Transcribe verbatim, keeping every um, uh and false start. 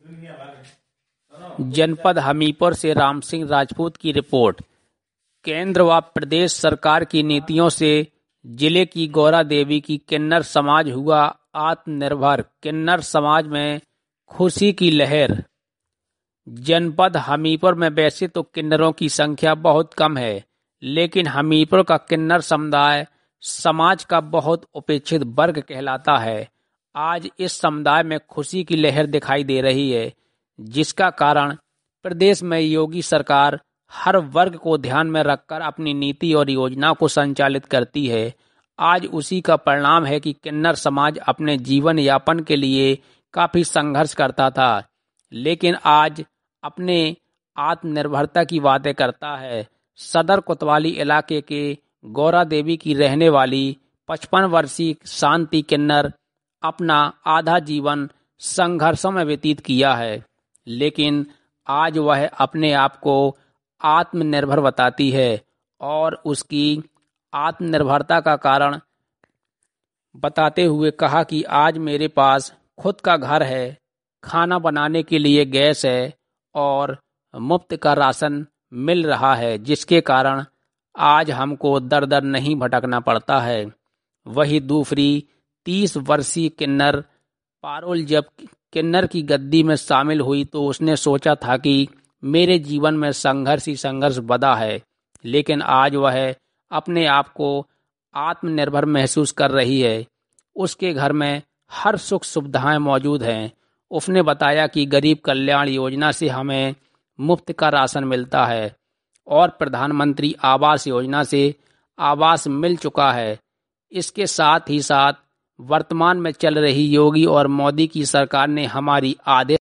जनपद हमीरपुर से राम सिंह राजपूत की रिपोर्ट। केंद्र व प्रदेश सरकार की नीतियों से जिले की गौरा देवी की किन्नर समाज हुआ आत्मनिर्भर। किन्नर समाज में खुशी की लहर। जनपद हमीरपुर में वैसे तो किन्नरों की संख्या बहुत कम है, लेकिन हमीरपुर का किन्नर समुदाय समाज का बहुत उपेक्षित वर्ग कहलाता है। आज इस समुदाय में खुशी की लहर दिखाई दे रही है, जिसका कारण प्रदेश में योगी सरकार हर वर्ग को ध्यान में रखकर अपनी नीति और योजना को संचालित करती है। आज उसी का परिणाम है कि किन्नर समाज अपने जीवन यापन के लिए काफी संघर्ष करता था, लेकिन आज अपने आत्मनिर्भरता की बातें करता है। सदर कोतवाली इलाके के गौरा देवी की रहने वाली पचपन वर्षीय शांति किन्नर अपना आधा जीवन संघर्षों में व्यतीत किया है, लेकिन आज वह अपने आप को आत्मनिर्भर बताती है और उसकी आत्मनिर्भरता का कारण बताते हुए कहा कि आज मेरे पास खुद का घर है, खाना बनाने के लिए गैस है और मुफ्त का राशन मिल रहा है, जिसके कारण आज हमको दर दर नहीं भटकना पड़ता है। वही दूसरी तीस वर्षीय किन्नर पारुल जब किन्नर की गद्दी में शामिल हुई तो उसने सोचा था कि मेरे जीवन में संघर्ष ही संघर्ष बदा है, लेकिन आज वह अपने आप को आत्मनिर्भर महसूस कर रही है। उसके घर में हर सुख सुविधाएं मौजूद हैं। उसने बताया कि गरीब कल्याण योजना से हमें मुफ्त का राशन मिलता है और प्रधानमंत्री आवास योजना से आवास मिल चुका है। इसके साथ ही साथ वर्तमान में चल रही योगी और मोदी की सरकार ने हमारी आधे